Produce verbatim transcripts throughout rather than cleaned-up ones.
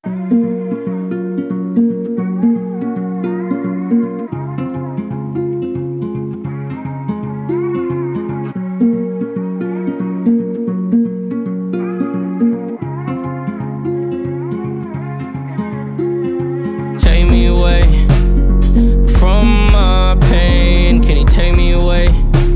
Take me away from my pain. Can you take me away?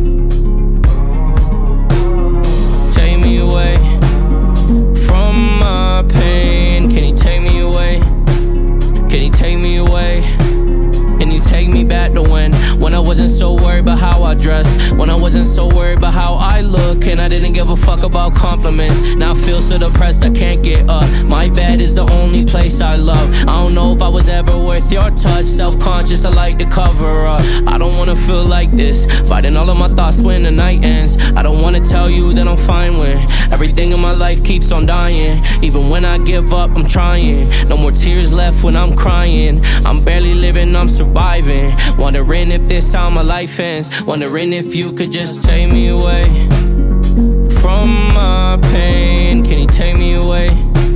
Take me away from my pain. Can you take me away? Can you take me away? And you take me back to when When I wasn't so worried about how I dress, when I wasn't so worried about how I look, and I didn't give a fuck about compliments. Now I feel so depressed I can't get up. My bed is the only place I love. I don't know if I was ever worth your touch. Self-conscious, I like to cover up. I don't wanna feel like this, fighting all of my thoughts when the night ends. I don't wanna tell you that I'm fine when everything in my life keeps on dying. Even when I give up, I'm trying. No more tears left when I'm crying. I'm barely living, I'm surviving. Wondering if this how my life ends. Wondering if you could just take me away from my pain. Can you take me away?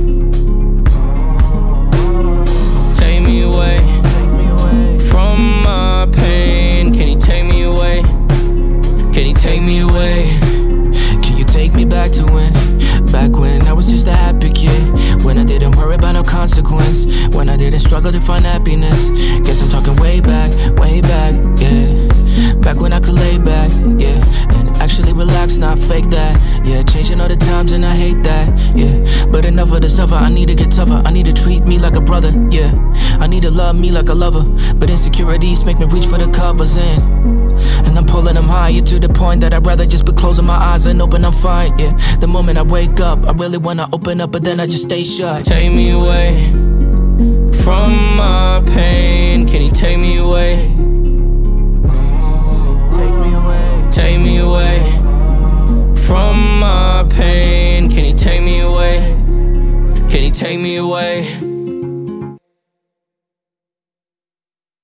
Take me away from my pain. Can you take me away? Can you take me away? Can you take me back to when? Back when I was just a happy kid, when I didn't worry about no consequence, when I didn't struggle to find happiness. Guess I'm talking way back, way back, yeah. Back when I could lay back, yeah, and actually relax, not fake that, yeah. Changing all the times and I hate that, yeah. But enough of the suffer, I need to get tougher. I need to treat me like a brother, yeah. I need to love me like a lover, but insecurities make me reach for the covers in, and I'm pulling them higher to the point that I'd rather just be closing my eyes and open, I'm fine, yeah. The moment I wake up, I really wanna open up, but then I just stay shut. Take me away from my pain. Can you take me away? Take me away. Take me away from my pain. Can you take me away? Can you take me away?